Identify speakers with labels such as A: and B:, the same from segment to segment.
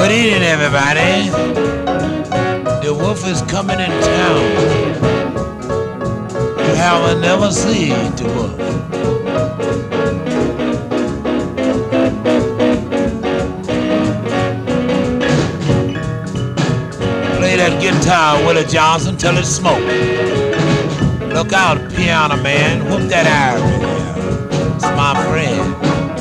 A: Good evening, everybody. The wolf is coming in town. You have never seen the wolf. Play that guitar, Willie Johnson, till it smoke. Look out, piano man, whoop that iron. It's my friend.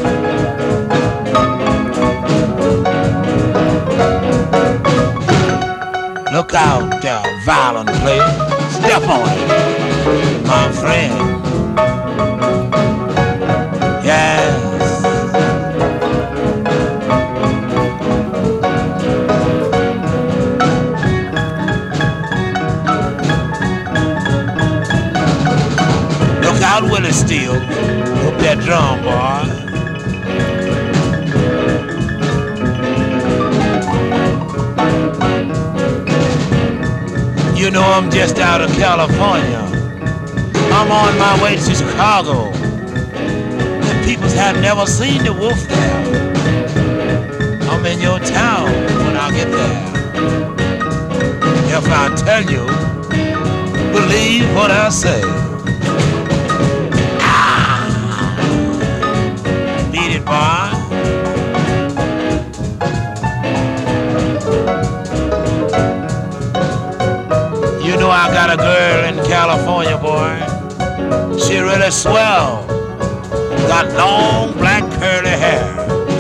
A: Look out there, violin player. Step on it, my friend. Yes. Look out, Willie Steele. Whoop that drum, boy. You know I'm just out of California. I'm on my way to Chicago. The peoples have never seen the wolf there. I'm in your town when I get there. If I tell you, believe what I say. Ah! Beat it, boy. You know I got a girl in California, boy. She really swell. Got long black curly hair.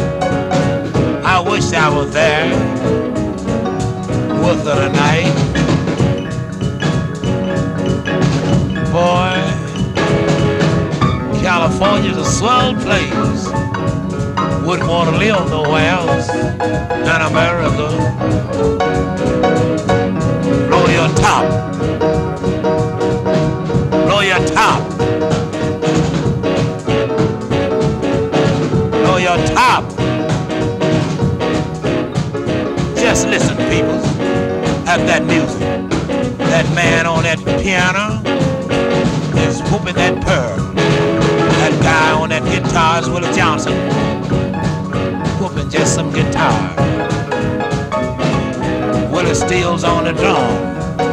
A: I wish I was there with her tonight. Boy, California's a swell place. Wouldn't want to live nowhere else than America. Blow your top. Blow your top. Blow your top. Just listen, people, at that music. That man on that piano is whooping that pearl. That guy on that guitar is Willie Johnson, whooping just some guitar. Willie Steele's on the drum.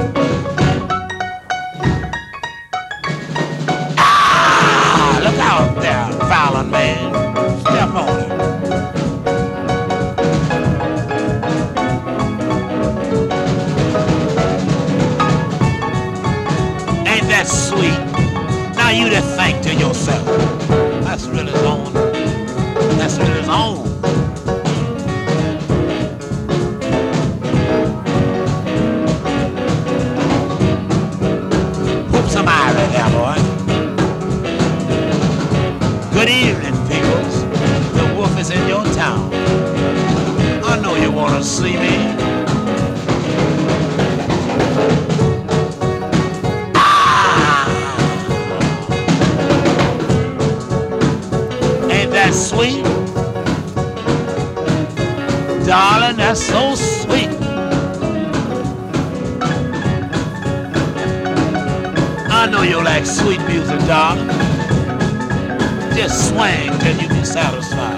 A: Ah, look out there, violin man. Step on it. Ain't that sweet? Now you just think to yourself, that's really his own. That's really his own. Somebody there, boy. Good evening, peoples. The wolf is in your town. I know you want to see me. Ah! Ain't that sweet? Darling, that's so sweet. I know you like sweet music, darling. Just swing till you be satisfied.